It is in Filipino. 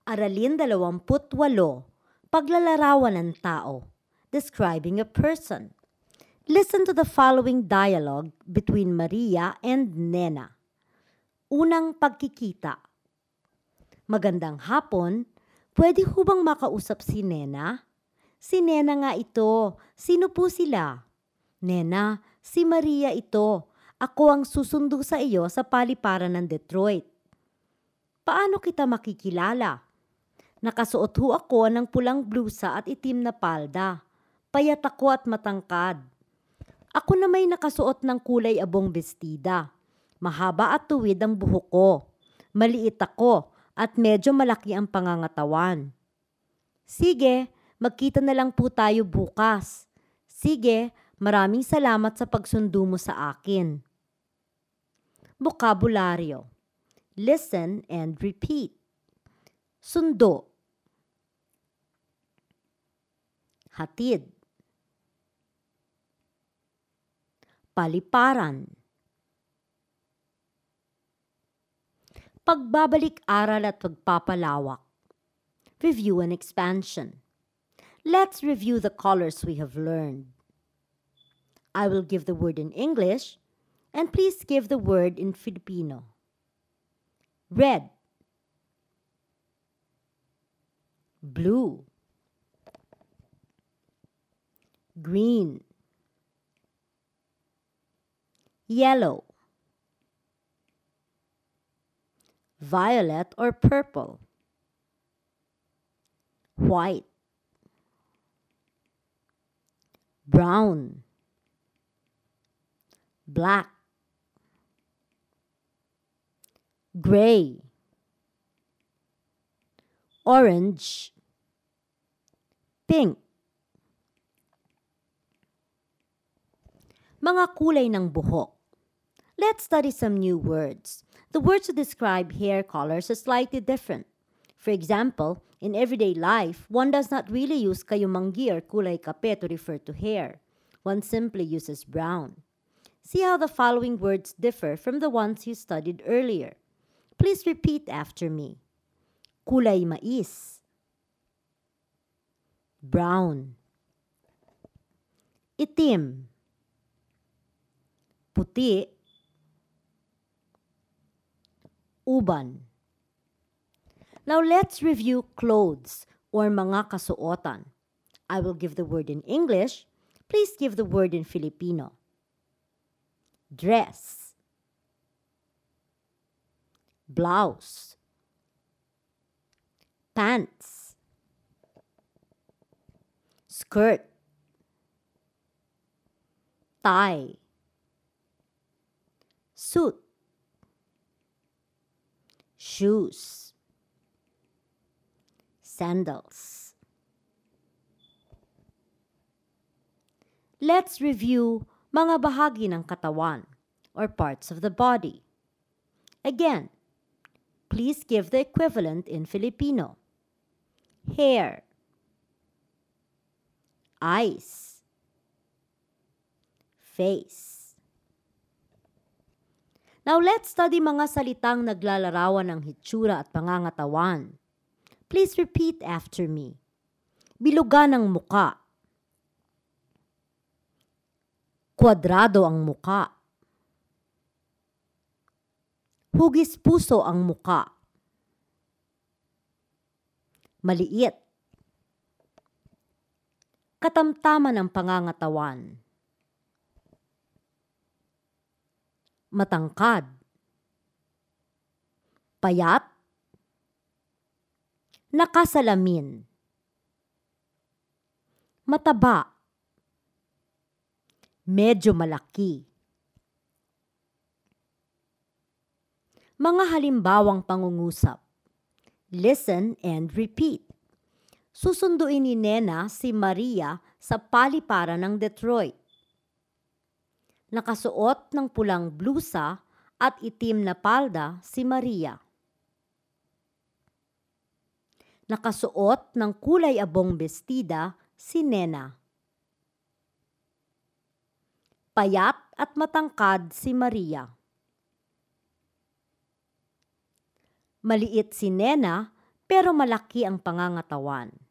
Aralin 28, paglalarawan ng tao, describing a person. Listen to the following dialogue between Maria and Nena. Unang pagkikita. Magandang hapon, pwede ho bang makausap si Nena? Si Nena nga ito, sino po sila? Nena, si Maria ito. Ako ang susundo sa iyo sa paliparan ng Detroit. Paano kita makikilala? Nakasuot ho ako ng pulang blusa at itim na palda. Payat ako at matangkad. Ako na may nakasuot ng kulay abong bestida. Mahaba at tuwid ang buhok ko. Maliit ako at medyo malaki ang pangangatawan. Sige, magkita na lang po tayo bukas. Sige, maraming salamat sa pagsundo mo sa akin. Bokabularyo. Listen and repeat. Sundo. Hatid. Paliparan. Pagbabalik-aral at pagpapalawak. Review and expansion. Let's review the colors we have learned. I will give the word in English, and please give the word in Filipino. Red. Blue. Green. Yellow. Violet or purple. White. Brown. Black. Gray. Orange. Pink. Mga kulay ng buhok. Let's study some new words. The words to describe hair colors are slightly different. For example, in everyday life, one does not really use kayumanggi or kulay kape to refer to hair. One simply uses brown. See how the following words differ from the ones you studied earlier. Please repeat after me. Kulay mais. Brown. Itim. Puti. Uban. Now let's review clothes or mga kasuotan. I will give the word in English. Please give the word in Filipino. Dress. Blouse. Pants. Skirt. Tie. Suit. Shoes. Sandals. Let's review mga bahagi ng katawan or parts of the body. Again, please give the equivalent in Filipino. Hair. Eyes. Face. Now let's study mga salitang naglalarawan ng hitsura at pangangatawan. Please repeat after me. Bilugan ang muka. Kwadrado ang muka. Hugis puso ang muka. Maliit. Katamtaman ang pangangatawan. Matangkad. Payat. Nakasalamin. Mataba. Medyo malaki. Mga halimbawang pangungusap. Listen and repeat. Susunduin ni Nena si Maria sa paliparan ng Detroit. Nakasuot ng pulang blusa at itim na palda si Maria. Nakasuot ng kulay abong bestida si Nena. Payat at matangkad si Maria. Maliit si Nena pero malaki ang pangangatawan.